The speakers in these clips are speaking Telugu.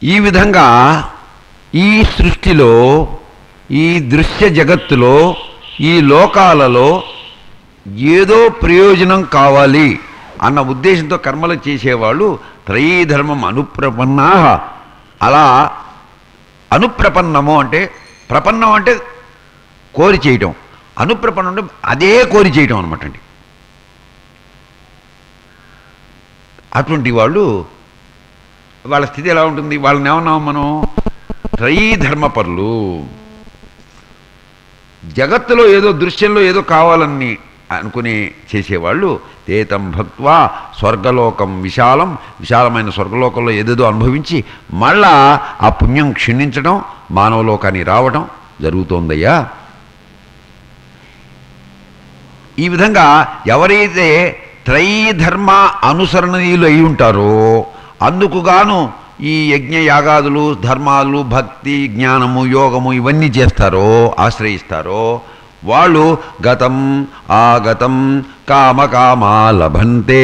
ఈ విధంగా ఈ సృష్టిలో, ఈ దృశ్య జగత్తులో, ఈ లోకాలలో ఏదో ప్రయోజనం కావాలి అన్న ఉద్దేశంతో కర్మలు చేసేవాళ్ళు త్రయీధర్మం అనుప్రపన్నా. అలా అనుప్రపన్నము అంటే, ప్రపన్నం అంటే కోరి చేయటం, అనుప్రపన్నం అంటే అదే కోరి చేయటం అనమాట అండి. అటువంటి వాళ్ళు, వాళ్ళ స్థితి ఎలా ఉంటుంది? వాళ్ళని ఏమన్నాం మనం? త్రయీధర్మపరులు. జగత్తులో ఏదో, దృశ్యంలో ఏదో కావాలని అనుకుని చేసేవాళ్ళు తేతం భక్త్వా స్వర్గలోకం విశాలం, విశాలమైన స్వర్గలోకంలో ఏదేదో అనుభవించి మళ్ళా ఆ పుణ్యం క్షీణించడం, మానవలోకానికి రావడం జరుగుతోందయ్యా. ఈ విధంగా ఎవరైతే త్రయీధర్మ అనుసరణీయులు అయి ఉంటారో, అందుకుగాను ఈ యజ్ఞ యాగాదులు, ధర్మాలు, భక్తి, జ్ఞానము, యోగము ఇవన్నీ చేస్తారో, ఆశ్రయిస్తారో, వాళ్ళు గతం ఆగతం కామకామా లభంతే.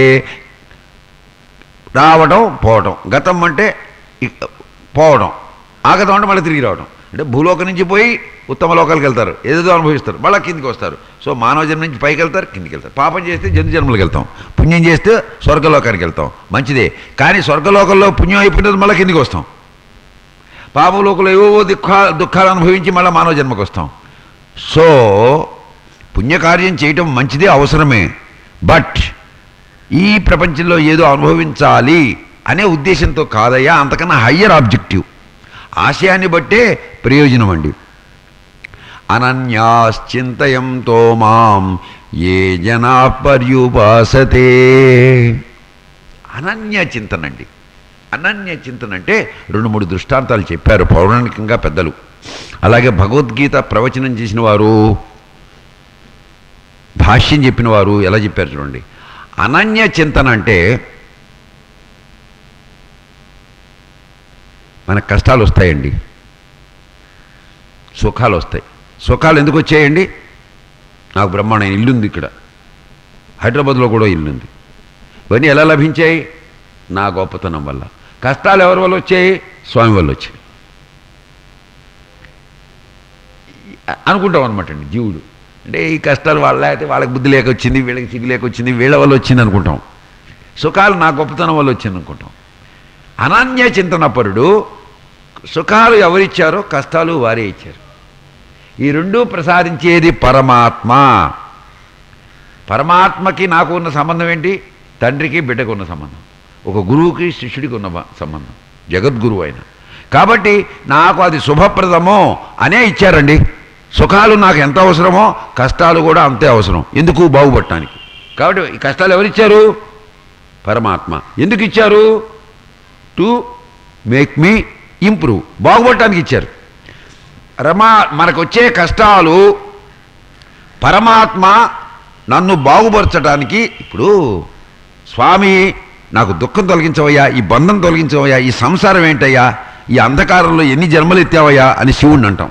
రావడం పోవడం, గతం అంటే పోవడం, ఆగతం అంటే మళ్ళీ తిరిగి రావడం. అంటే భూలోకం నుంచి పోయి ఉత్తమ లోకాలకు వెళ్తారు, ఏదేదో అనుభవిస్తారు, మళ్ళీ కిందికి వస్తారు. సో మానవ జన్మ నుంచి పైకి వెళ్తారు, కిందికి వెళ్తారు. పాపం చేస్తే జంతు జన్మలకు వెళ్తాం, పుణ్యం చేస్తే స్వర్గలోకానికి వెళ్తాం, మంచిదే. కానీ స్వర్గలోకంలో పుణ్యం అయిపోయినది మళ్ళీ కిందికి వస్తాం. పాపలోకంలో ఏవో దుఃఖాలు అనుభవించి మళ్ళీ మానవ జన్మకు వస్తాం. సో పుణ్యకార్యం చేయటం మంచిదే, అవసరమే. బట్ ఈ ప్రపంచంలో ఏదో అనుభవించాలి అనే ఉద్దేశంతో కాదయ్యా, అంతకన్నా హయ్యర్ ఆబ్జెక్టివ్, ఆశయాన్ని బట్టే ప్రయోజనం అండి. అనన్యాశ్చింతయంతో మాం ఏ జనా పర్యుపాసతే. అనన్య చింతన అండి. అనన్య చింతన అంటే 2-3 దృష్టాంతాలు చెప్పారు పౌరాణికంగా పెద్దలు. అలాగే భగవద్గీత ప్రవచనం చేసిన వారు, భాష్యం చెప్పిన వారు ఎలా చెప్పారు చూడండి. అనన్య చింతన అంటే మనకు కష్టాలు వస్తాయండి, సుఖాలు వస్తాయి. సుఖాలు ఎందుకు వచ్చాయండి? నాకు బ్రహ్మాండమైన ఇల్లుంది, ఇక్కడ హైదరాబాద్లో కూడా ఇల్లుంది. ఇవన్నీ ఎలా లభించాయి? నా గొప్పతనం వల్ల. కష్టాలు ఎవరి వల్ల వచ్చాయి? స్వామి వల్ల వచ్చాయి అనుకుంటాం అనమాట అండి జీవుడు. అంటే ఈ కష్టాలు వాళ్ళ, అయితే వాళ్ళకి బుద్ధి లేక వచ్చింది, వీళ్ళకి సిగ్గు లేక వచ్చింది, వీళ్ళ వల్ల వచ్చింది అనుకుంటాం. సుఖాలు నా గొప్పతనం వల్ల వచ్చింది అనుకుంటాం. అనన్య చింతనపరుడు సుఖాలు ఎవరిచ్చారో కష్టాలు వారే ఇచ్చారు. ఈ రెండూ ప్రసాదించేది పరమాత్మ. పరమాత్మకి నాకు ఉన్న సంబంధం ఏంటి? తండ్రికి బిడ్డకు ఉన్న సంబంధం, ఒక గురువుకి శిష్యుడికి ఉన్న సంబంధం, జగద్గురువు అయిన. కాబట్టి నాకు అది శుభప్రదమో అనే ఇచ్చారండి. సుఖాలు నాకు ఎంత అవసరమో కష్టాలు కూడా అంతే అవసరం. ఎందుకు? బాగుపడటానికి. కాబట్టి ఈ కష్టాలు ఎవరిచ్చారు? పరమాత్మ. ఎందుకు ఇచ్చారు? టు మేక్ మీ ఇంప్రూవ్, బాగుపడటానికి ఇచ్చారు. మనకు వచ్చే కష్టాలు పరమాత్మ నన్ను బాగుపరచడానికి. ఇప్పుడు స్వామి నాకు దుఃఖం తొలగించవయ్యా, ఈ బంధం తొలగించవయ్యా, ఈ సంసారం ఏంటయ్యా, ఈ అంధకారంలో ఎన్ని జన్మలు ఎత్తావయ్యా అని శివుడిని అంటాం.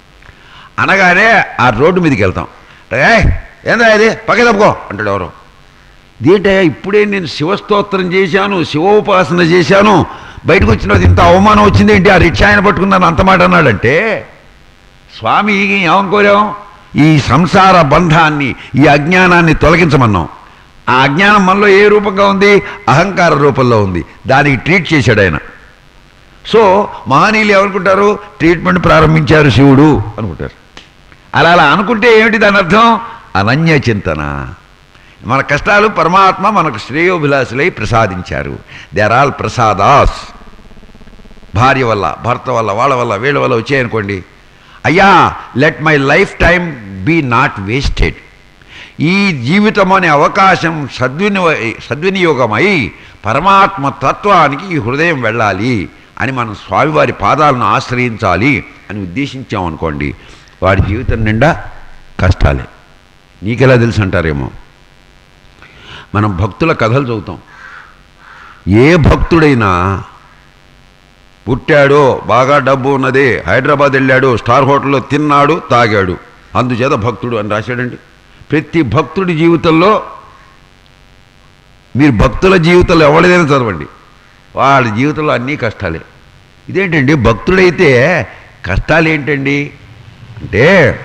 అనగానే ఆ రోడ్డు మీదకి వెళ్తాం. ఏందా ఇది, పక్క తప్పుకో అంటాడు ఎవరో. దేంటయ్యా, ఇప్పుడే నేను శివస్తోత్రం చేశాను, శివోపాసన చేశాను, బయటకు వచ్చినది ఇంత అవమానం వచ్చింది ఏంటి, ఆ రిక్షా ఆయన పట్టుకున్నాను అంత మాట అన్నాడంటే స్వామి ఏమనుకోరాం? ఈ సంసార బంధాన్ని, ఈ అజ్ఞానాన్ని తొలగించమన్నాం. ఆ అజ్ఞానం మనలో ఏ రూపంగా ఉంది? అహంకార రూపంలో ఉంది. దానికి ట్రీట్ చేశాడు ఆయన. సో మహనీయులు ఏమనుకుంటారు? ట్రీట్మెంట్ ప్రారంభించారు శివుడు అనుకుంటారు. అలా అనుకుంటే ఏమిటి దాని అర్థం? అనన్య చింతన. మన కష్టాలు పరమాత్మ మనకు శ్రేయోభిలాషులై ప్రసాదించారు. దే ఆర్ ఆల్ ప్రసాదాస్. భార్య వల్ల, భర్త వల్ల, వాళ్ళ వల్ల, వీళ్ళ వల్ల వచ్చాయనుకోండి, అయ్యా let my lifetime be not wasted. ఈ జీవితం అనే అవకాశం సద్వినియోగమై పరమాత్మ తత్వానికి ఈ హృదయం వెళ్ళాలి అని మనం స్వామివారి పాదాలను ఆశ్రయించాలి అని ఉద్దేశించామనుకోండి, వాడి జీవితం నిండా కష్టాలే. నీకెలా తెలుసు అంటారేమో. మనం భక్తుల కథలు చదువుతాం. ఏ భక్తుడైనా పుట్టాడో, బాగా డబ్బు ఉన్నదే, హైదరాబాద్ వెళ్ళాడు, స్టార్ హోటల్లో తిన్నాడు, తాగాడు, అందుచేత భక్తుడు అని రాశాడండి. ప్రతి భక్తుడి జీవితంలో, మీరు భక్తుల జీవితంలో ఎవరిదైనా చదవండి, వాళ్ళ జీవితంలో అన్నీ కష్టాలే. ఇదేంటండి భక్తుడైతే కష్టాలు ఏంటండి అంటే,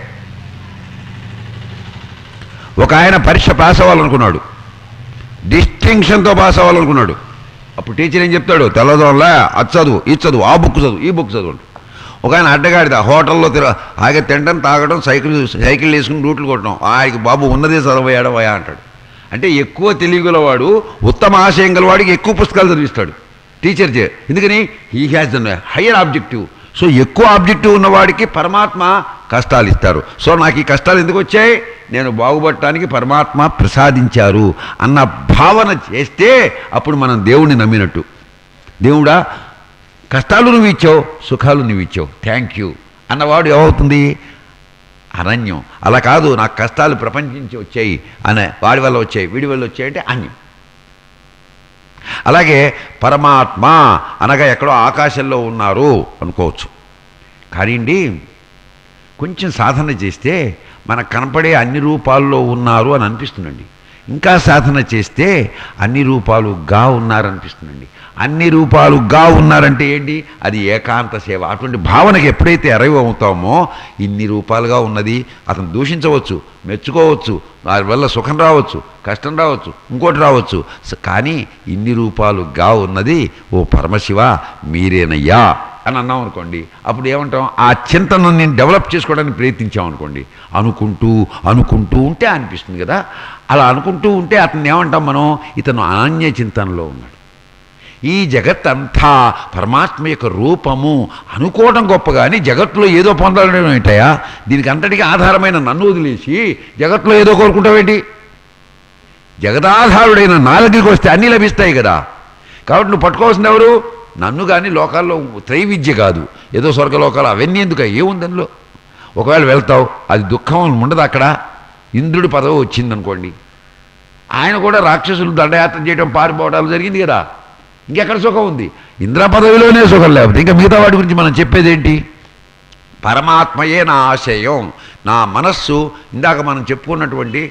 ఒక ఆయన పరీక్ష పాస్ అవ్వాలనుకున్నాడు, డిస్టింక్షన్తో పాస్ అవ్వాలనుకున్నాడు. అప్పుడు టీచర్ ఏం చెప్తాడు, తెల్లదోనలా అది చదువు, ఇది చదువు, ఆ బుక్ చదువు, ఈ బుక్ చదువు. ఒక ఆయన అడ్డగాడిద హోటల్లో ఆగే తినడం తాగడం సైకిల్ వేసుకుని రూట్లు కొట్టడం, ఆయనకి బాబు ఉన్నదే చదవయాడం వయా అంటాడు. అంటే ఎక్కువ తెలియగలవాడు, ఉత్తమ ఆశయం గలవాడికి ఎక్కువ పుస్తకాలు చదివిస్తాడు టీచర్ ఎందుకని he has the higher objective. So ఎక్కువ ఆబ్జెక్టివ్ ఉన్నవాడికి పరమాత్మ కష్టాలు ఇస్తారు. సో నాకు ఈ కష్టాలు ఎందుకు వచ్చాయి, నేను బాగుపడటానికి పరమాత్మ ప్రసాదించారు అన్న భావన చేస్తే అప్పుడు మనం దేవుణ్ణి నమ్మినట్టు. దేవుడా కష్టాలు నువ్వు ఇచ్చావు, సుఖాలు నువ్వు ఇచ్చావు, థ్యాంక్ యూ అన్నవాడు ఏమవుతుంది, అనన్యం. అలా కాదు, నాకు కష్టాలు ప్రపంచం నుంచి వచ్చాయి అనే వాడి వల్ల వచ్చాయి, వీడి వల్ల వచ్చాయి అంటే అన్యం. అలాగే పరమాత్మ అనగా ఎక్కడో ఆకాశంలో ఉన్నారు అనుకోవచ్చు. కానీ అండి కొంచెం సాధన చేస్తే మనకు కనపడే అన్ని రూపాల్లో ఉన్నారు అని అనిపిస్తుందండి. ఇంకా సాధన చేస్తే అన్ని రూపాలుగా ఉన్నారనిపిస్తుందండి. అన్ని రూపాలుగా ఉన్నారంటే ఏంటి, అది ఏకాంత సేవ. అటువంటి భావనకి ఎప్పుడైతే అరైవ్ అవుతామో ఇన్ని రూపాలుగా ఉన్నది అతను దూషించవచ్చు, మెచ్చుకోవచ్చు, దాని వల్ల సుఖం రావచ్చు, కష్టం రావచ్చు, ఇంకోటి రావచ్చు, కానీ ఇన్ని రూపాలుగా ఉన్నది ఓ పరమశివ మీరేనయ్యా అని అన్నాం అనుకోండి. అప్పుడు ఏమంటాం, ఆ చింతను నేను డెవలప్ చేసుకోవడానికి ప్రయత్నించాం అనుకోండి. అనుకుంటూ ఉంటే అనిపిస్తుంది కదా. అలా అనుకుంటూ ఉంటే అతన్ని ఏమంటాం మనం, ఇతను అనన్య చింతనలో ఉన్నాడు. ఈ జగత్తంతా పరమాత్మ యొక్క రూపము అనుకోవడం గొప్ప, కానీ జగత్తులో ఏదో పొందాలడం ఏంటయా, దీనికి అంతటికీ ఆధారమైన నన్ను వదిలేసి జగత్తులో ఏదో కోరుకుంటావేంటి. జగదాధారుడైన నా దగ్గరికి వస్తే అన్నీ లభిస్తాయి కదా. కాబట్టి నువ్వు పట్టుకోవాల్సింది ఎవరు, నన్ను. కానీ లోకాల్లో త్రైవిద్య కాదు, ఏదో స్వర్గలోకాలు అవన్నీ ఎందుకు, ఏముంది అందులో. ఒకవేళ వెళ్తావు, అది దుఃఖం ఉండదు అక్కడ. ఇంద్రుడి పదవి వచ్చిందనుకోండి, ఆయన కూడా రాక్షసులు దండయాత్ర చేయడం పారిపోవడాలు జరిగింది కదా, ఇంకెక్కడ సుఖం ఉంది. ఇంద్ర పదవిలోనే సుఖం లేకపోతే ఇంకా మిగతా వాటి గురించి మనం చెప్పేది ఏంటి. పరమాత్మయే నా ఆశయం, నా మనస్సు. ఇందాక మనం చెప్పుకున్నటువంటి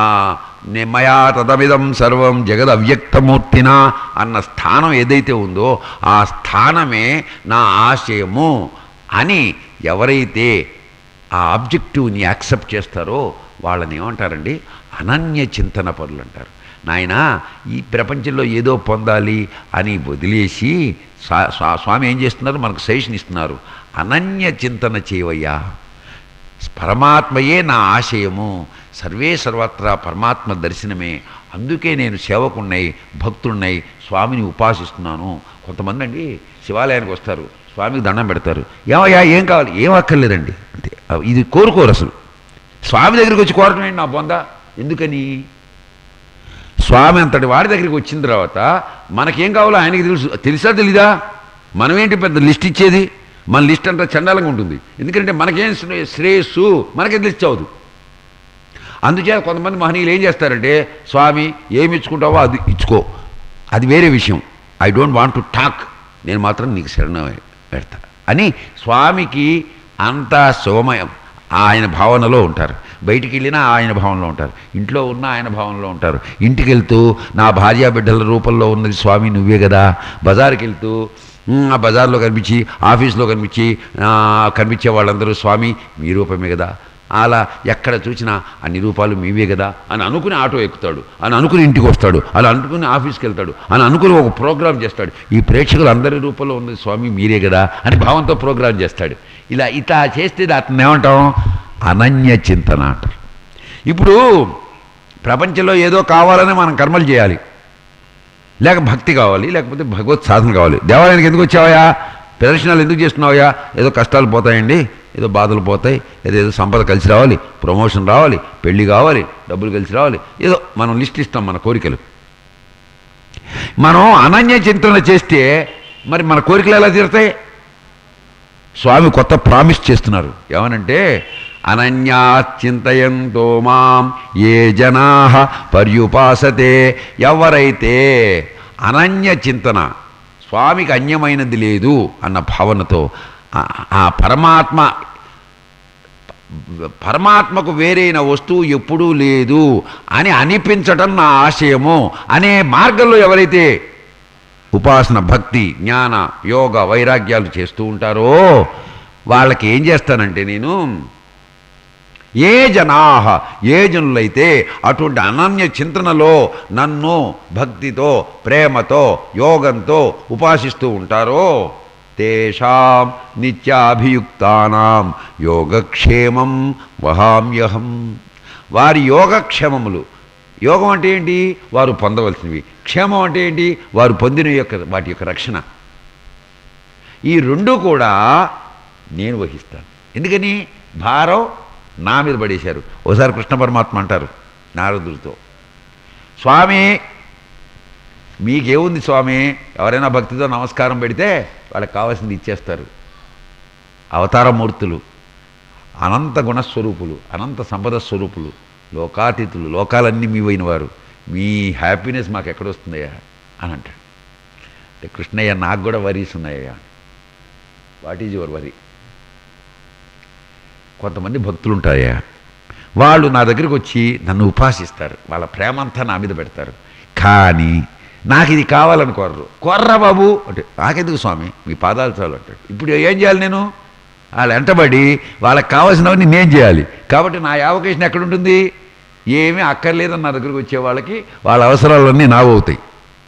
మయా తదమిదం సర్వం జగద్ అవ్యక్తమూర్తిన అన్న స్థానం ఏదైతే ఉందో ఆ స్థానమే నా ఆశయము అని ఎవరైతే ఆ ఆబ్జెక్టివ్ని యాక్సెప్ట్ చేస్తారో వాళ్ళని ఏమంటారండి, అనన్య చింతన పరులు అంటారు. నాయన ఈ ప్రపంచంలో ఏదో పొందాలి అని వదిలేసి స్వామి ఏం చేస్తున్నారు, మనకు సజెషన్ ఇస్తున్నారు, అనన్య చింతన చేయవయ్యా, పరమాత్మయే నా ఆశయము, సర్వే సర్వత్రా పరమాత్మ దర్శనమే, అందుకే నేను సేవకున్నై భక్తున్నై స్వామిని ఉపాసిస్తున్నాను. కొంతమంది అండి శివాలయానికి వస్తారు, స్వామికి దండం పెడతారు, ఏమయ్యా ఏం కావాలి, ఏం అక్కర్లేదండి అంతే. ఇది కోరుకోరు అసలు. స్వామి దగ్గరికి వచ్చి కోరటం ఏంటి నా బొంద, ఎందుకని స్వామి అంతటి వాడి దగ్గరికి వచ్చిన తర్వాత మనకేం కావాలో ఆయనకి తెలుసా తెలీదా. మనమేంటి పెద్ద లిస్ట్ ఇచ్చేది, మన లిస్ట్ అంతా చండాలంగా ఉంటుంది. ఎందుకంటే మనకేం శ్రేయస్సు మనకే తెలిసి. అందుచేత కొంతమంది మహనీయులు ఏం చేస్తారంటే, స్వామి ఏమి ఇచ్చుకుంటావో అది ఇచ్చుకో, అది వేరే విషయం, I don't want to talk, నేను మాత్రం నీకు శరణం పెడతా అని స్వామికి అంతా శివమయం ఆయన భావనలో ఉంటారు. బయటికి వెళ్ళినా ఆయన భావనలో ఉంటారు, ఇంట్లో ఉన్న ఆయన భావనలో ఉంటారు. ఇంటికి వెళ్తూ నా భార్యా బిడ్డల రూపంలో ఉన్నది స్వామి నువ్వే కదా. బజారుకి వెళ్తూ ఆ బజార్లో కనిపించి, ఆఫీస్లో కనిపించే వాళ్ళందరూ స్వామి మీ రూపమే కదా. అలా ఎక్కడ చూసినా అన్ని రూపాలు మీవే కదా అని అనుకుని ఆటో ఎక్కుతాడు, అని అనుకుని ఇంటికి వస్తాడు, అలా అనుకుని ఆఫీస్కి వెళ్తాడు, అని అనుకుని ఒక ప్రోగ్రాం చేస్తాడు. ఈ ప్రేక్షకులు అందరి రూపంలో ఉన్నది స్వామి మీరే కదా అని భావంతో ప్రోగ్రాం చేస్తాడు. ఇట్లా చేస్తే అతను ఏమంటాం, అనన్య చింతన అంటారు. ఇప్పుడు ప్రపంచంలో ఏదో కావాలని మనం కర్మలు చేయాలి, లేక భక్తి కావాలి, లేకపోతే భగవత్ సాధన కావాలి. దేవాలయానికి ఎందుకు వచ్చావయా, ప్రదర్శనలు ఎందుకు చేస్తున్నావయ్యా, ఏదో కష్టాలు పోతాయండి, ఏదో బాధలు పోతాయి, ఏదో సంపద కలిసి రావాలి, ప్రమోషన్ రావాలి, పెళ్ళి కావాలి, డబ్బులు కలిసి రావాలి, ఏదో మనం లిస్ట్ ఇస్తాం మన కోరికలు. మనం అనన్య చింతన చేస్తే మరి మన కోరికలు ఎలా తీరుతాయి. స్వామి కొత్త ప్రామిస్ చేస్తున్నారు, ఏమనంటే అనన్యా చింతయంతో మాం ఏ జనాః పర్యుపాసతే. ఎవరైతే అనన్య చింతన, స్వామికి అన్యమైనది లేదు అన్న భావనతో ఆ పరమాత్మకు వేరైన వస్తువు ఎప్పుడూ లేదు అని అనిపించటం నా ఆశయము అనే మార్గంలో ఎవరైతే ఉపాసన భక్తి జ్ఞాన యోగ వైరాగ్యాలు చేస్తూ ఉంటారో వాళ్ళకి ఏం చేస్తానంటే నేను ఏ జనాహ ఏ జనులైతే అటువంటి అనన్య చింతనలో నన్ను భక్తితో ప్రేమతో యోగంతో ఉపాసిస్తూ ఉంటారో తేషాం నిత్యాభియుక్తానాం యోగక్షేమం వహామ్యహం. వారి యోగక్షేమములు, యోగం అంటే ఏంటి? వారు పొందవలసినవి. క్షేమం అంటే ఏంటి? వారు పొందిన వాటి యొక్క రక్షణ. ఈ రెండు కూడా నేను వహిస్తాను. ఎందుకని? భారం నా మీద పడేశారు. ఒకసారి కృష్ణ పరమాత్మ అంటారు నారదుడితో, స్వామి మీకేముంది స్వామి, ఎవరైనా భక్తితో నమస్కారం పెడితే వాళ్ళకి కావాల్సింది ఇచ్చేస్తారు. అవతారమూర్తులు, అనంత గుణస్వరూపులు, అనంత సంపద స్వరూపులు, లోకాతీతులు, లోకాలన్నీ మీవైన వారు, మీ హ్యాపీనెస్ మాకు ఎక్కడొస్తుందయ్యా అని అంటాడు. అంటే కృష్ణయ్య నాకు కూడా వరీస్ ఉన్నాయ్యా. What is your worry? కొంతమంది భక్తులు ఉంటాయా, వాళ్ళు నా దగ్గరికి వచ్చి నన్ను ఉపాసిస్తారు, వాళ్ళ ప్రేమంతా నా మీద పెడతారు, కానీ నాకు ఇది కావాలని కోర్రా బాబు అంటే నాకెందుకు స్వామి మీ పాదాలు చాలు అంటాడు. ఇప్పుడు ఏం చేయాలి నేను? వాళ్ళు వెంటబడి వాళ్ళకి కావాల్సినవన్నీ నేను చేయాలి. కాబట్టి నా యావకేషన్ ఎక్కడుంటుంది? ఏమీ అక్కర్లేదని నా దగ్గరికి వచ్చే వాళ్ళకి వాళ్ళ అవసరాలన్నీ నావు అవుతాయి.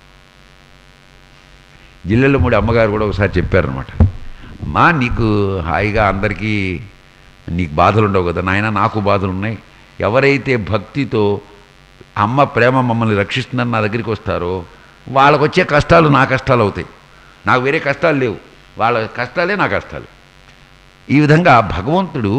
జిల్లెళ్ళ మూడి అమ్మగారు కూడా ఒకసారి చెప్పారనమాట, అమ్మా నీకు హాయిగా అందరికీ నీకు బాధలు ఉండవు కదా నాయన, నాకు బాధలు ఉన్నాయి. ఎవరైతే భక్తితో అమ్మ ప్రేమ మమ్మల్ని రక్షిస్తుందని నా దగ్గరికి వస్తారో వాళ్ళకు వచ్చే కష్టాలు నా కష్టాలు అవుతాయి. నాకు వేరే కష్టాలు లేవు, వాళ్ళ కష్టాలే నా కష్టాలు. ఈ విధంగా భగవంతుడు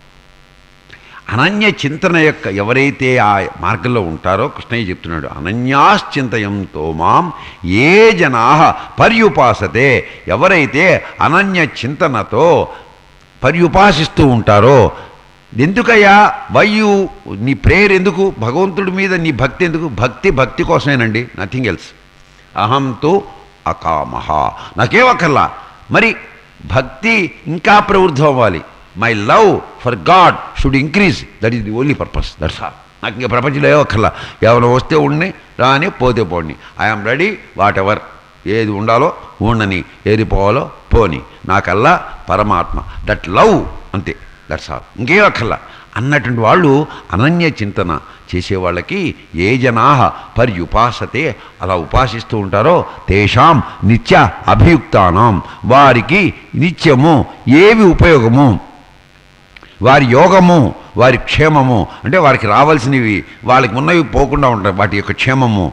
అనన్య చింతన యొక్క ఎవరైతే ఆ మార్గంలో ఉంటారో కృష్ణయ్య చెప్తున్నాడు, అనన్యాశ్చింతయంతో మాం ఏ జనా పర్యుపాసతే, ఎవరైతే అనన్య చింతనతో పర్యుపాసిస్తూ ఉంటారో. ఎందుకయ్యా వయ్యు నీ ప్రేయర్ ఎందుకు? భగవంతుడి మీద నీ భక్తి ఎందుకు? భక్తి కోసమేనండి, నథింగ్ ఎల్స్. అహంతో అకామహ, నాకేమక్కర్లా. మరి భక్తి ఇంకా ప్రవృద్ధం అవ్వాలి. My love for God should increase, that is the only purpose, that's all. నాకు ఇంకా ప్రపంచంలో ఏమక్కర్లా, ఎవరు వస్తే ఉండి రాని పోతే పోండి, ఐఎమ్ రెడీ వాట్ ఎవర్. ఏది ఉండాలో ఉండని, ఏది పోవాలో పోని, నాకల్లా పరమాత్మ, దట్ లవ్ అంతే, దట్స్ ఆల్, ఇంకేం అక్కర్లా అన్నటువంటి వాళ్ళు అనన్య చింతన చేసేవాళ్ళకి ఏ జనా పర్యుపాసతే, అలా ఉపాసిస్తూ ఉంటారో తేషాం నిత్య అభియుక్తానాం, వారికి నిత్యము ఏవి ఉపయోగము, వారి యోగము, వారి క్షేమము, అంటే వారికి రావాల్సినవి వాళ్ళకి ఉన్నవి పోకుండా ఉంటాయి, వాటి యొక్క క్షేమము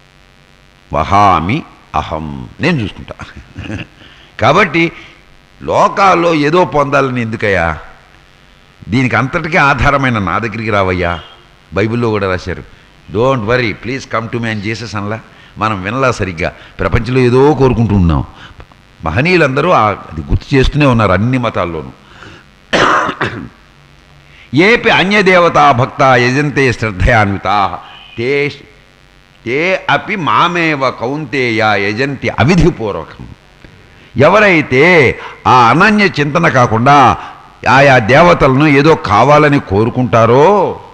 వహామి అహం, నేను చూసుకుంటా. కాబట్టి లోకాల్లో ఏదో పొందాలని ఎందుకయ్యా? దీనికి అంతటికీ ఆధారమైన నా దగ్గరికి రావయ్యా. బైబిల్లో కూడా రాశారు, don't worry please come to me అని జీసస్ అనలా. మనం వినలా సరిగ్గా, ప్రపంచంలో ఏదో కోరుకుంటూ ఉన్నాం. మహనీయులందరూ అది గుర్తు చేస్తూనే ఉన్నారు అన్ని మతాల్లోనూ. ఏపి అన్యదేవతా భక్త యజంతే శ్రద్ధయాన్వితా తే అపి మామేవ కౌంతేయ యజంతి అవిధిపూర్వకం. ఎవరైతే ఆ అనన్య చింతన కాకుండా ఆయా దేవతలను ఏదో కావాలని కోరుకుంటారో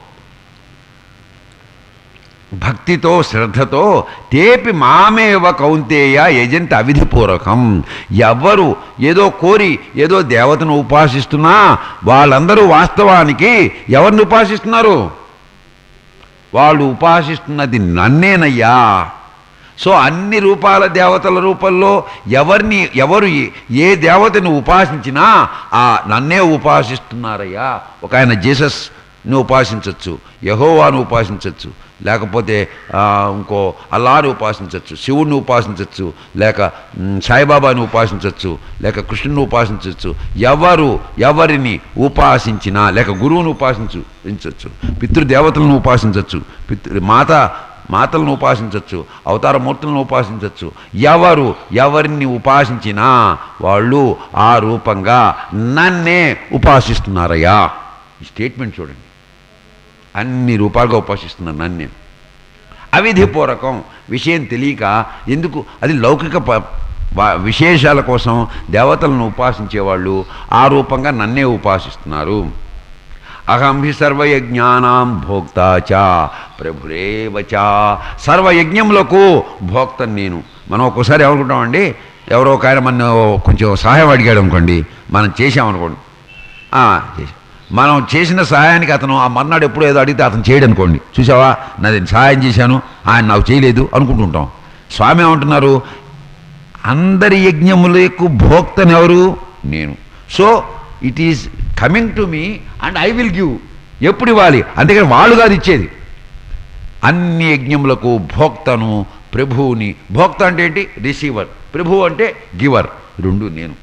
భక్తితో శ్రద్ధతో, తేపి మామేవ కౌంతేయ యజంతి అవిధిపూర్వకం. ఎవరు ఏదో కోరి ఏదో దేవతను ఉపాసిస్తున్నా వాళ్ళందరూ వాస్తవానికి ఎవరిని ఉపాసిస్తున్నారు? వాళ్ళు ఉపాసిస్తున్నది నన్నేనయ్యా. సో అన్ని రూపాల దేవతల రూపంలో ఎవరు ఏ దేవతను ఉపాసించినా ఆ నన్నే ఉపాసిస్తున్నారయ్యా. ఒక ఆయన జీసస్ని ఉపాసించవచ్చు, యెహోవాను ఉపాసించవచ్చు, లేకపోతే ఇంకో అల్లాని ఉపాసించవచ్చు, శివుణ్ణి ఉపాసించవచ్చు, లేక సాయిబాబాని ఉపాసించవచ్చు, లేక కృష్ణుని ఉపాసించవచ్చు. ఎవరిని ఉపాసించినా, లేక గురువును ఉపాసించవచ్చు, పితృదేవతలను ఉపాసించవచ్చు, మాతలను ఉపాసించవచ్చు, అవతారమూర్తులను ఉపాసించవచ్చు. ఎవరిని ఉపాసించినా వాళ్ళు ఆ రూపంగా నన్నే ఉపాసిస్తున్నారయ్యా. ఈ స్టేట్మెంట్ చూడండి, అన్ని రూపాలుగా ఉపాసిస్తున్నాను నన్ను నేను. అవిధిపూర్వకం, విషయం తెలియక ఎందుకు, అది లౌకిక విశేషాల కోసం దేవతలను ఉపాసించేవాళ్ళు ఆ రూపంగా నన్నే ఉపాసిస్తున్నారు. అహం హి సర్వయజ్ఞానాం భోక్తా చ ప్రభురేవ చ, సర్వయజ్ఞములకు భోక్తను నేను, మనం ఒక్కోసారి ఏమనుకుంటామండి, ఎవరో ఒక ఆయన మన కొంచెం సహాయం అడిగాడు అనుకోండి, మనం చేసామనుకోండి, చేసాం, మనం చేసిన సహాయానికి అతను ఆ మర్నాడు ఎప్పుడో ఏదో అడిగితే అతను చేయడు అనుకోండి, చూసావా నేను సహాయం చేశాను ఆయన నాకు చేయలేదు అనుకుంటుంటాం. స్వామి ఏమంటున్నారు, అందరి యజ్ఞములకు భోక్తనెవరు? నేను. So it is coming to me and I will give. ఎప్పుడు ఇవ్వాలి? అంతేకాని వాళ్ళు కాదు ఇచ్చేది. అన్ని యజ్ఞములకు భోక్తను ప్రభువుని. భోక్త అంటే ఏంటి? రిసీవర్. ప్రభువు అంటే గివర్. రెండు నేను.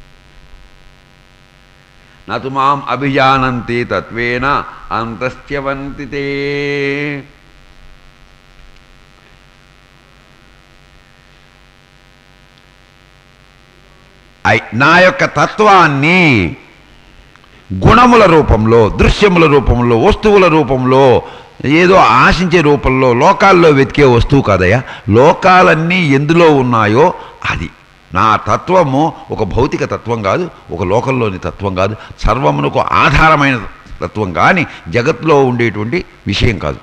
నతు మాం అభిజానంతి తత్వేన అంతస్త్యవంతితే. నా యొక్క తత్వాన్ని గుణముల రూపంలో, దృశ్యముల రూపంలో, వస్తువుల రూపంలో, ఏదో ఆశించే రూపంలో, లోకాల్లో వెతికే వస్తువు కాదయ్యా. లోకాలన్నీ ఎందులో ఉన్నాయో అది నా తత్వము. ఒక భౌతిక తత్వం కాదు, ఒక లోకంలోని తత్వం కాదు, సర్వమునకు ఆధారమైన తత్వం కానీ జగత్తులో ఉండేటువంటి విషయం కాదు.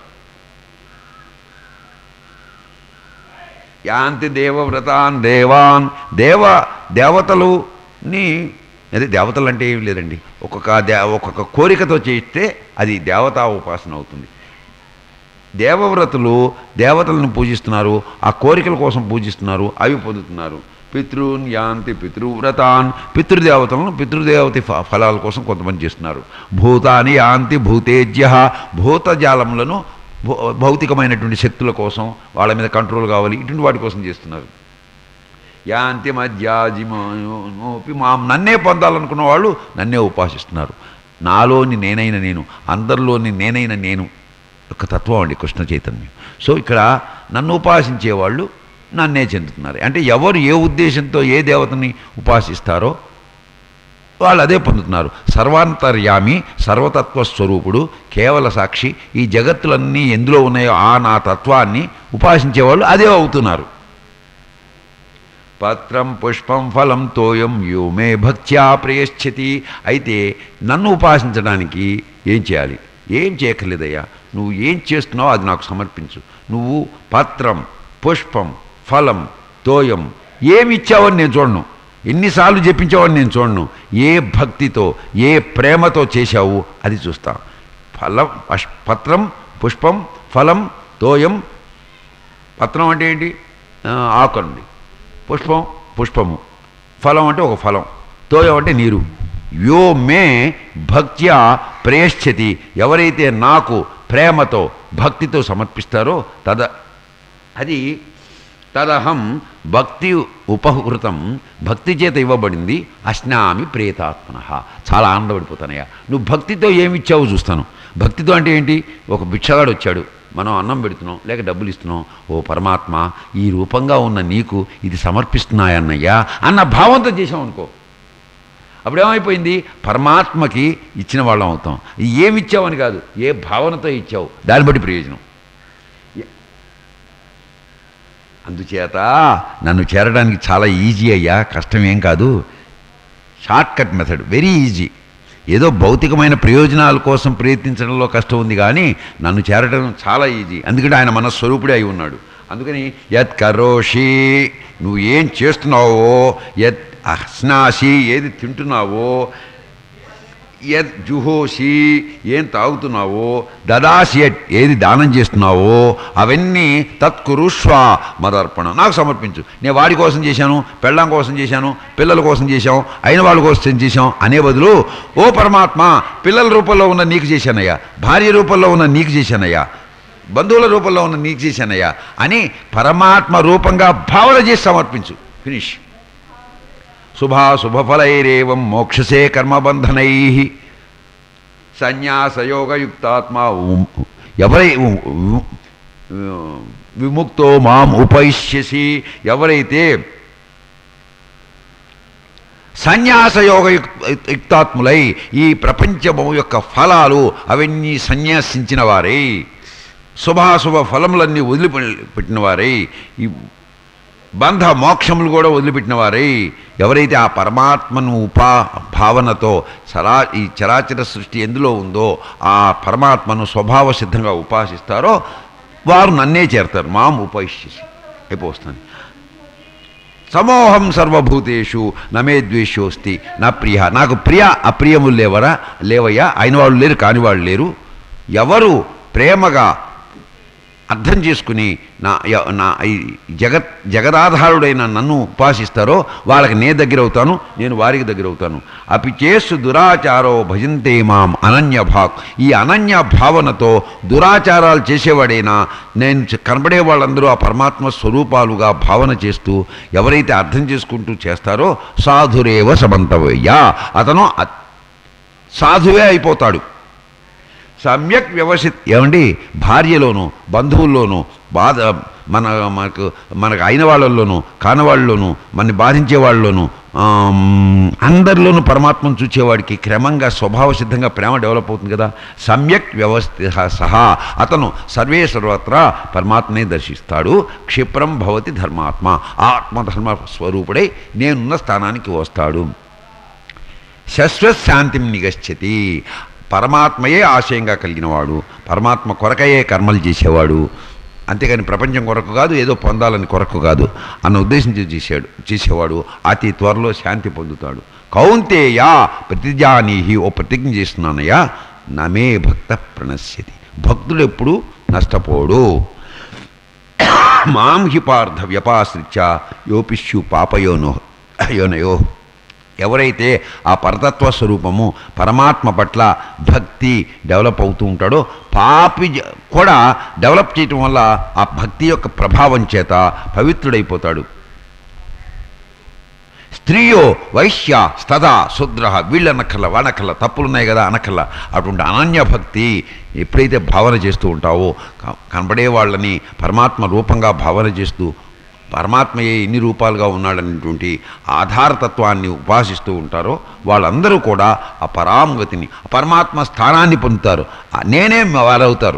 యాంతి దేవవ్రతాన్ దేవాన్. దేవతలుని, అదే దేవతలు అంటే ఏం లేదండి, ఒక్కొక్క కోరికతో చేస్తే అది దేవతా ఉపాసన అవుతుంది. దేవవ్రతులు దేవతలను పూజిస్తున్నారు, ఆ కోరికల కోసం పూజిస్తున్నారు, అవి పొందుతున్నారు. పితృన్ యాంతి పితృవ్రతాన్. పితృదేవతలను పితృదేవత ఫలాల కోసం కొంతమంది చేస్తున్నారు. భూతాని యాంతి భూతేజ్య. భూతజాలములను భౌతికమైనటువంటి శక్తుల కోసం, వాళ్ళ మీద కంట్రోల్ కావాలి, ఇటువంటి వాటి కోసం చేస్తున్నారు. యాంతి మధ్యాజిమోపి మాం. నన్నే పొందాలనుకున్న వాళ్ళు నన్నే ఉపాసిస్తున్నారు. నాలోని నేనైన నేను, అందరిలోని నేనైన నేను ఒక తత్వం అండి కృష్ణ చైతన్యం. సో ఇక్కడ నన్ను ఉపాసించేవాళ్ళు నన్నే చెందుతున్నారు. అంటే ఎవరు ఏ ఉద్దేశంతో ఏ దేవతని ఉపాసిస్తారో వాళ్ళు అదే పొందుతున్నారు. సర్వాంతర్యామి, సర్వతత్వస్వరూపుడు, కేవల సాక్షి, ఈ జగత్తులన్నీ ఎందులో ఉన్నాయో ఆ నా తత్వాన్ని ఉపాసించేవాళ్ళు అదే అవుతున్నారు. పత్రం పుష్పం ఫలం తోయం యో మే భక్త్యా ప్రేయశ్చతి. అయితే నన్ను ఉపాసించడానికి ఏం చేయాలి? ఏం చేయక్కర్లేదయ్యా, నువ్వు ఏం చేస్తున్నావో అది నాకు సమర్పించు. నువ్వు పత్రం, పుష్పం, ఫలం, తోయం ఏమి ఇచ్చావని నేను చూడను, ఎన్నిసార్లు చెప్పించావని నేను చూడను. ఏ భక్తితో, ఏ ప్రేమతో చేశావు అది చూస్తా. ఫలం, పత్రం, పుష్పం, ఫలం, తోయం. పత్రం అంటే ఏంటి? ఆకండి. పుష్పము. ఫలం అంటే ఒక ఫలం. తోయం అంటే నీరు. యో మే భక్త్యా ప్రేయశ్చతి. ఎవరైతే నాకు ప్రేమతో భక్తితో సమర్పిస్తారో అది తదహం భక్తి ఉపహృతం. భక్తి చేత ఇవ్వబడింది. అశ్నామి ప్రేతాత్మన. చాలా ఆనందపడిపోతానయ్యా. నువ్వు భక్తితో ఏమిచ్చావో చూస్తాను. భక్తితో అంటే ఏంటి? ఒక భిక్షగాడు వచ్చాడు, మనం అన్నం పెడుతున్నాం, లేక డబ్బులు ఇస్తున్నాం. ఓ పరమాత్మ, ఈ రూపంగా ఉన్న నీకు ఇది సమర్పిస్తున్నాయన్నయ్యా అన్న భావంతో చేసామనుకో, అప్పుడేమైపోయింది? పరమాత్మకి ఇచ్చిన వాళ్ళం అవుతాం. ఏమిచ్చావని కాదు, ఏ భావనతో ఇచ్చావు దాన్ని బట్టి ప్రయోజనం. అందుచేత నన్ను చేరడానికి చాలా ఈజీ అయ్యా, కష్టమేం కాదు. Shortcut method, very easy. ఏదో భౌతికమైన ప్రయోజనాల కోసం ప్రయత్నించడంలో కష్టం ఉంది, కానీ నన్ను చేరడం చాలా ఈజీ. అందుకంటే ఆయన మన స్వరూపుడే అయి ఉన్నాడు. అందుకని యత్ కరోషి, నువ్వు ఏం చేస్తున్నావో, యత్ అహ్నాసి, ఏది తింటున్నావో, యద్ జుహోసి, ఏం తాగుతున్నావో, దదాసి, ఏది దానం చేస్తున్నావో, అవన్నీ తత్కురుష్వ మదర్పణ, నాకు సమర్పించు. నేను వాడి కోసం చేశాను, పెళ్ళాం కోసం చేశాను, పిల్లల కోసం చేశాం, అయిన వాళ్ళ కోసం చేశాం అనే బదులు, ఓ పరమాత్మ, పిల్లల రూపంలో ఉన్న నీకు చేశానయ్యా, భార్య రూపంలో ఉన్న నీకు చేశానయ్యా, బంధువుల రూపంలో ఉన్న నీకు చేశానయ్యా అని పరమాత్మ రూపంగా భావన చేసి సమర్పించు. ఫినిష్. శుభఫలైరేవం మోక్షసే కర్మబంధనై సన్యాసయోగయుక్తాత్మ. ఎవరై విముక్తో మాం ఉపైష్యసి, ఎవరైతే సన్యాసయోగయుక్తాత్ములై ఈ ప్రపంచము యొక్క ఫలాలు అవన్నీ సన్యాసించిన వారై, శుభాశుభ ఫలములన్నీ వదిలిపెట్టిన వారై, ఈ బంధ మోక్షములు కూడా వదిలిపెట్టిన వారై, ఎవరైతే ఆ పరమాత్మను భావనతో ఈ చరాచర సృష్టి ఎందులో ఉందో ఆ పరమాత్మను స్వభావ సిద్ధంగా ఉపాసిస్తారో వారు నన్నే చేరతారు. మాం ఉపైష్యసి అయిపోస్తాను. సమోహం సర్వభూతేషు నమే ద్వేషోస్తి నా ప్రియ, నాకు ప్రియ అప్రియములు లేవయ్యా, అయిన వాళ్ళు లేరు, కాని వాళ్ళు లేరు. ఎవరు ప్రేమగా అర్థం చేసుకుని నా జగదాధారుడైన నన్ను ఉపాసిస్తారో వాళ్ళకి నేను దగ్గర అవుతాను, నేను వారికి దగ్గర అవుతాను. అపి చేసు దురాచారో భజంతే మాం అనన్యభాక్. ఈ అనన్య భావనతో దురాచారాలు చేసేవాడైనా నేను కనబడే వాళ్ళందరూ ఆ పరమాత్మ స్వరూపాలుగా భావన చేస్తూ ఎవరైతే అర్థం చేసుకుంటూ చేస్తారో సాధురేవ సమంతవయ్యా, అతను సాధువే అయిపోతాడు. సమ్యక్ వ్యవసిత్. ఏమండి, భార్యలోను బంధువుల్లోనూ మనకు అయిన వాళ్ళల్లోనూ కానవాళ్ళలోనూ మనని బాధించే వాళ్ళలోనూ అందరిలోనూ పరమాత్మను చూచేవాడికి క్రమంగా స్వభావ సిద్ధంగా ప్రేమ డెవలప్ అవుతుంది కదా. సమ్యక్ వ్యవస్థ సహా అతను సర్వే సర్వత్రా పరమాత్మనే దర్శిస్తాడు. క్షిప్రం భవతి ధర్మాత్మ, ఆత్మధర్మ స్వరూపుడై నేనున్న స్థానానికి వస్తాడు. శాశ్వతశాంతిం నిగచ్చతి. పరమాత్మయే ఆశయంగా కలిగినవాడు, పరమాత్మ కొరకయే కర్మలు చేసేవాడు, అంతేగాని ప్రపంచం కొరకు కాదు, ఏదో పొందాలని కొరకు కాదు అన్న ఉద్దేశంతో చేసేవాడు అతి త్వరలో శాంతి పొందుతాడు. కౌంతేయా ప్రతిజానీహి, ఓ ప్రతిజ్ఞ చేస్తున్నానయ్యా, నమే భక్త ప్రణశ్యతి, భక్తుడు ఎప్పుడు నష్టపోడు. మాం హి పార్థ వ్యపాశ్రిత్య యోపిష్యు పాపయోనయో. ఎవరైతే ఆ పరతత్వ స్వరూపము పరమాత్మ పట్ల భక్తి డెవలప్ అవుతూ ఉంటాడో, పాపి కూడా డెవలప్ చేయటం వల్ల ఆ భక్తి యొక్క ప్రభావం చేత పవిత్రుడైపోతాడు. స్త్రీయో వైశ్య స్తదా శూద్ర, వీళ్ళనక్కల వానక్కల తప్పులున్నాయి కదా అనక్కల. అటువంటి అనన్య భక్తి ఎప్పుడైతే భావన చేస్తూ ఉంటావో, కనబడే వాళ్ళని పరమాత్మ రూపంగా భావన చేస్తూ పరమాత్మయే ఇన్ని రూపాలుగా ఉన్నాడనేటువంటి ఆధారతత్వాన్ని ఉపాసిస్తూ ఉంటారో వాళ్ళందరూ కూడా ఆ పరాంగతిని, పరమాత్మ స్థానాన్ని పొందుతారు, నేనే వారవుతారు.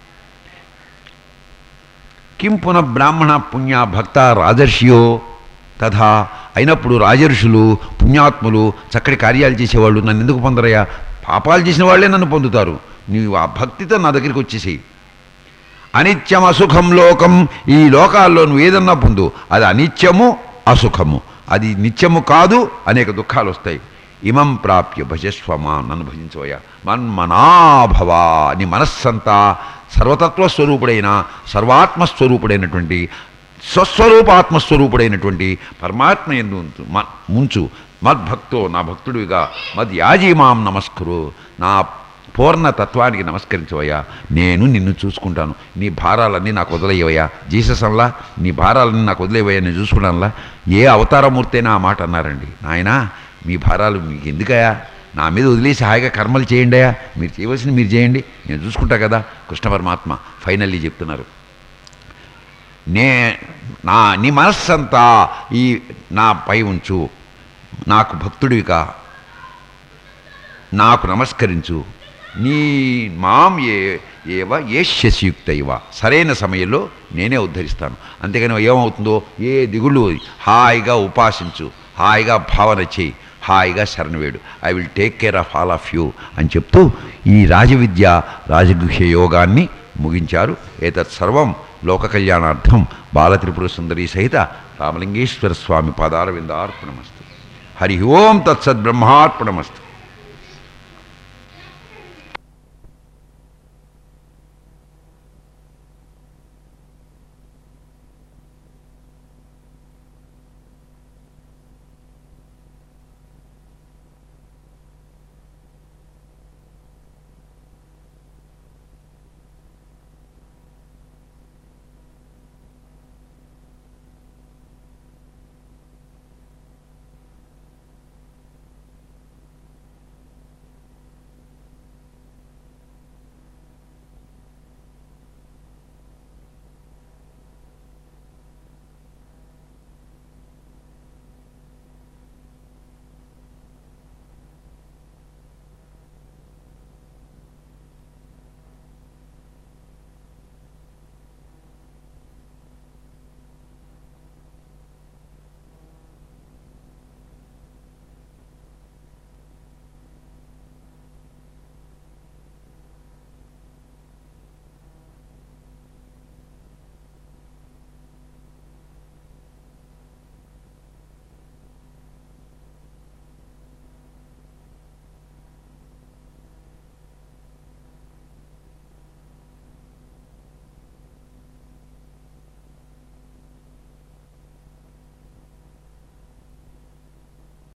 కిం పునః బ్రాహ్మణ పుణ్య భక్త రాజర్షియో తథా. అయినప్పుడు రాజర్షులు పుణ్యాత్ములు చక్కటి కార్యాలు చేసేవాళ్ళు నన్ను ఎందుకు పొందరయ్యా? పాపాలు చేసిన వాళ్ళే నన్ను పొందుతారు. నీవు ఆ భక్తితో నా దగ్గరికి వచ్చేసేయి. అనిత్యం అసుఖం లోకం, ఈ లోకాల్లో నువ్వు ఏదన్నా పొందు, అది అనిత్యము అసుఖము, అది నిత్యము కాదు, అనేక దుఃఖాలు వస్తాయి. ఇమం ప్రాప్య భజస్వమా, నన్ను భజించవయ్యా. మన్మనాభవా, నీ మనస్సంతా సర్వతత్వస్వరూపుడైన సర్వాత్మస్వరూపుడైనటువంటి స్వస్వరూపాత్మస్వరూపుడైనటువంటి పరమాత్మ యందు ముంచు. మద్భక్తో, నా భక్తుడిగా, మద్యాజీమాం నమస్కరు, నా పూర్ణతత్వానికి నమస్కరించవయ్యా. నేను నిన్ను చూసుకుంటాను, నీ భారాలన్నీ నాకు వదిలేయవయ్యా. జీసస్ అల్లా, నీ భారాలన్నీ నాకు వదిలేవయ్యా, నేను చూసుకున్నానులా. ఏ అవతారమూర్తైనా ఆ మాట అన్నారండి. నాయనా, మీ భారాలు మీకు ఎందుకయ్యా, నా మీద వదిలేసి హాయిగా కర్మలు చేయండి అయ్యా, మీరు చేయవలసింది మీరు చేయండి, నేను చూసుకుంటా కదా. కృష్ణ పరమాత్మ ఫైనల్లీ చెప్తున్నారు, నీ మనస్సంతా ఈ నాపై ఉంచు, నాకు భక్తుడివిగా నాకు నమస్కరించు. నీ మాం ఏవ ఏష్యసియుక్తైవ, సరైన సమయంలో నేనే ఉద్ధరిస్తాను. అంతేగాని ఏమవుతుందో ఏ దిగుళ్ళు, హాయిగా ఉపాసించు, హాయిగా భావన చేయి, హాయిగా శరణవేడు. I will take care of all of you అని చెప్తూ ఈ రాజవిద్య రాజగుహ్య యోగాన్ని ముగించారు. ఏతత్ సర్వం లోక కళ్యాణార్థం బాలత్రిపుర సుందరీ సహిత రామలింగేశ్వర స్వామి పాదారవిందార్పణమస్తు. హరి ఓం తత్సద్ బ్రహ్మార్పణమస్తు.